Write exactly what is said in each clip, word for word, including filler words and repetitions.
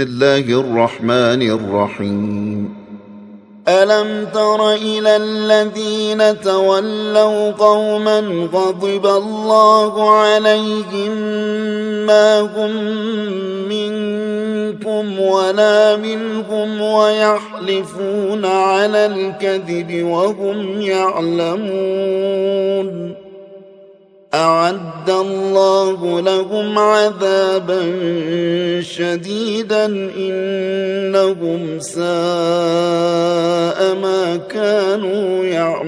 الله الرحمن الرحيم. ألم تر إلى الذين تولوا قوما غضب الله عليهم ما هم منكم ولا منهم ويحلفون على الكذب وهم يعلمون أعد الله لهم عذابا شديدا إنهم ساء ما كانوا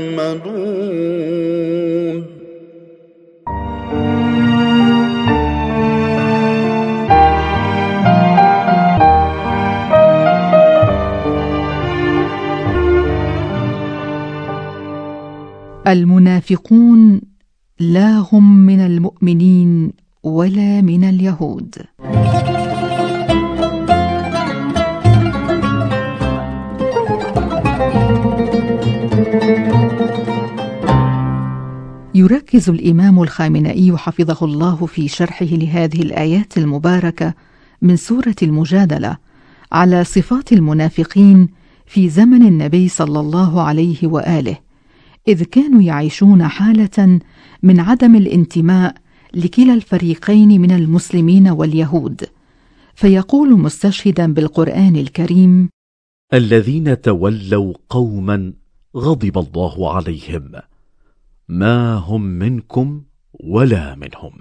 يعملون. المنافقون لا هم من المؤمنين ولا من اليهود. يركز الإمام الخامنئي حفظه الله في شرحه لهذه الآيات المباركة من سورة المجادلة على صفات المنافقين في زمن النبي صلى الله عليه وآله، إذ كانوا يعيشون حالة من عدم الانتماء لكلا الفريقين من المسلمين واليهود، فيقول مستشهدا بالقرآن الكريم: الذين تولوا قوما غضب الله عليهم ما هم منكم ولا منهم.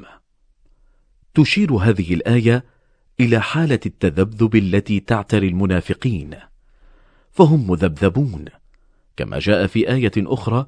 تشير هذه الآية إلى حالة التذبذب التي تعتري المنافقين، فهم مذبذبون كما جاء في آية أخرى: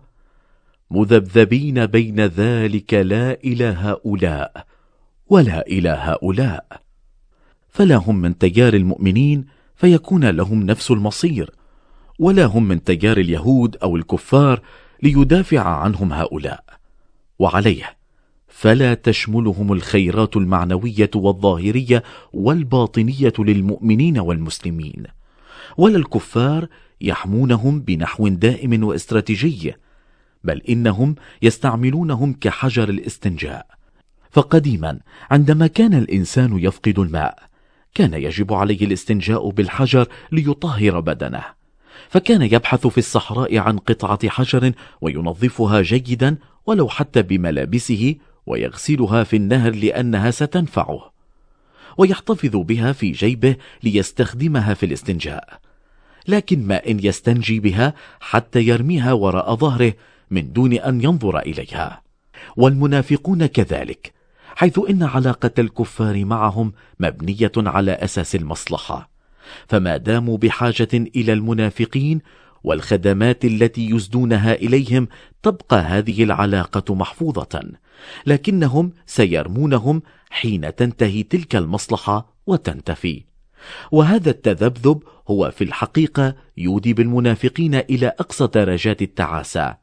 مذبذبين بين ذلك لا إلى هؤلاء ولا إلى هؤلاء، فلا هم من تيار المؤمنين فيكون لهم نفس المصير، ولا هم من تيار اليهود أو الكفار ليدافع عنهم هؤلاء، وعليه فلا تشملهم الخيرات المعنوية والظاهرية والباطنية للمؤمنين والمسلمين، ولا الكفار يحمونهم بنحو دائم واستراتيجي، بل إنهم يستعملونهم كحجر الاستنجاء. فقديما عندما كان الإنسان يفقد الماء كان يجب عليه الاستنجاء بالحجر ليطهر بدنه، فكان يبحث في الصحراء عن قطعة حجر وينظفها جيدا ولو حتى بملابسه، ويغسلها في النهر لأنها ستنفعه، ويحتفظ بها في جيبه ليستخدمها في الاستنجاء، لكن ما إن يستنجي بها حتى يرميها وراء ظهره من دون أن ينظر إليها. والمنافقون كذلك، حيث إن علاقة الكفار معهم مبنية على أساس المصلحة، فما داموا بحاجة إلى المنافقين والخدمات التي يسدونها إليهم تبقى هذه العلاقة محفوظة، لكنهم سيرمونهم حين تنتهي تلك المصلحة وتنتفي. وهذا التذبذب هو في الحقيقة يودي بالمنافقين إلى أقصى درجات التعاسة.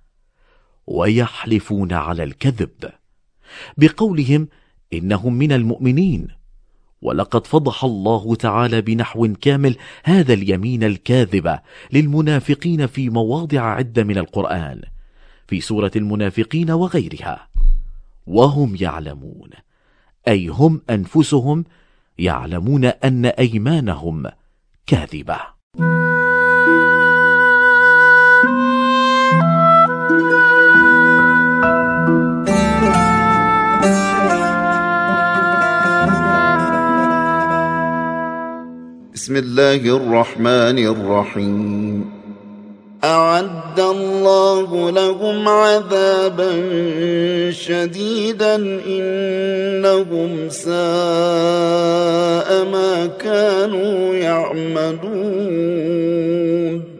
ويحلفون على الكذب بقولهم إنهم من المؤمنين، ولقد فضح الله تعالى بنحو كامل هذا اليمين الكاذب للمنافقين في مواضع عدة من القرآن، في سورة المنافقين وغيرها. وهم يعلمون، أي هم أنفسهم يعلمون أن أيمانهم كاذبة. بسم الله الرحمن الرحيم. أعد الله لهم عذابا شديدا إنهم ساء ما كانوا يعملون.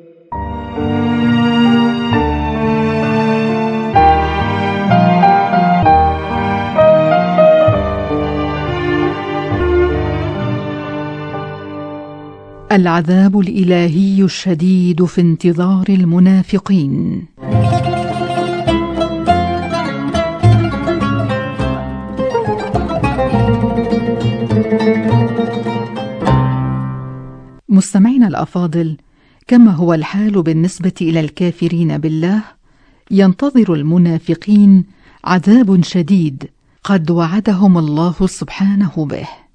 العذاب الإلهي الشديد في انتظار المنافقين. مستمعينا الأفاضل، كما هو الحال بالنسبة إلى الكافرين بالله، ينتظر المنافقين عذاب شديد قد وعدهم الله سبحانه به.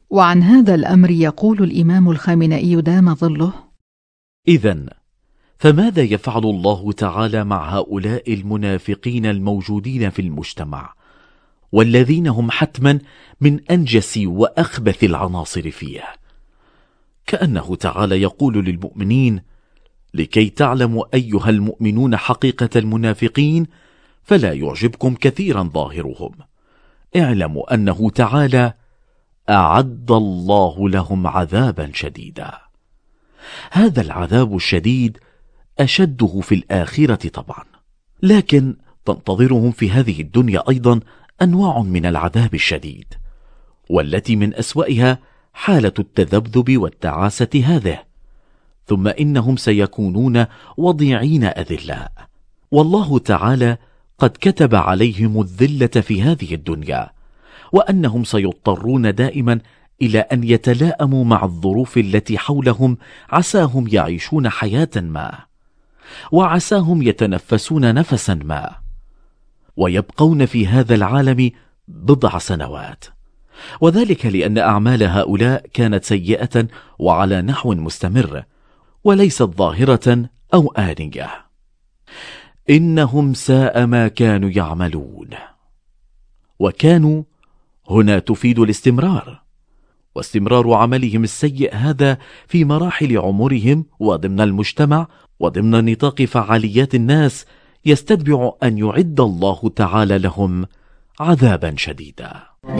وعن هذا الأمر يقول الإمام الخامنئي دام ظله: إذن فماذا يفعل الله تعالى مع هؤلاء المنافقين الموجودين في المجتمع، والذين هم حتما من أنجس وأخبث العناصر فيه؟ كأنه تعالى يقول للمؤمنين: لكي تعلموا أيها المؤمنون حقيقة المنافقين فلا يعجبكم كثيرا ظاهرهم، اعلموا أنه تعالى أعد الله لهم عذابا شديدا. هذا العذاب الشديد أشده في الآخرة طبعا، لكن تنتظرهم في هذه الدنيا أيضا أنواع من العذاب الشديد، والتي من أسوأها حالة التذبذب والتعاسة هذه، ثم إنهم سيكونون وضيعين أذلاء، والله تعالى قد كتب عليهم الذلة في هذه الدنيا، وأنهم سيضطرون دائما إلى أن يتلائموا مع الظروف التي حولهم، عساهم يعيشون حياة ما، وعساهم يتنفسون نفسا ما، ويبقون في هذا العالم بضع سنوات، وذلك لأن أعمال هؤلاء كانت سيئة وعلى نحو مستمر، وليست ظاهرة أو آنية. إنهم ساء ما كانوا يعملون. وكانوا هنا تفيد الاستمرار، واستمرار عملهم السيء هذا في مراحل عمرهم وضمن المجتمع وضمن نطاق فعاليات الناس يستتبع أن يعد الله تعالى لهم عذابا شديدا.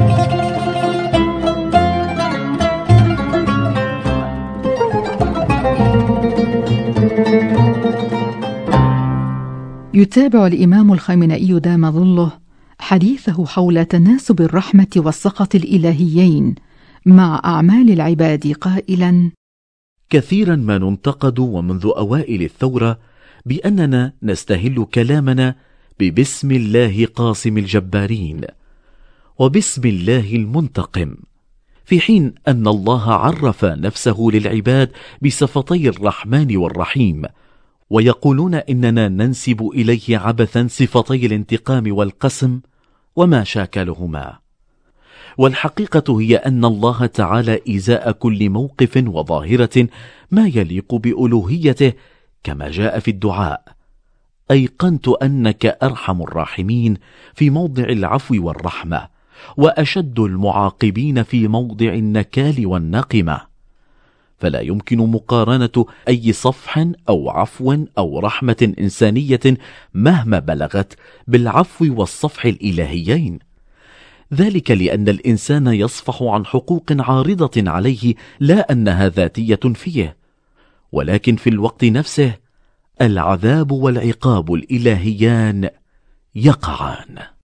يتابع الإمام الخامنئي دام ظله حديثه حول تناسب الرحمة والسخط الإلهيين مع أعمال العباد قائلا: كثيرا ما ننتقد ومنذ أوائل الثورة بأننا نستهل كلامنا ببسم الله قاسم الجبارين وبسم الله المنتقم، في حين أن الله عرف نفسه للعباد بصفتي الرحمن والرحيم، ويقولون إننا ننسب إليه عبثا صفتي الانتقام والقسم وما شاكلهما. والحقيقة هي أن الله تعالى إزاء كل موقف وظاهرة ما يليق بألوهيته، كما جاء في الدعاء: أيقنت أنك أرحم الراحمين في موضع العفو والرحمة، وأشد المعاقبين في موضع النكال والنقمة. فلا يمكن مقارنة أي صفح أو عفو أو رحمة إنسانية مهما بلغت بالعفو والصفح الإلهيين، ذلك لأن الإنسان يصفح عن حقوق عارضة عليه لا أنها ذاتية فيه، ولكن في الوقت نفسه العذاب والعقاب الإلهيان يقعان.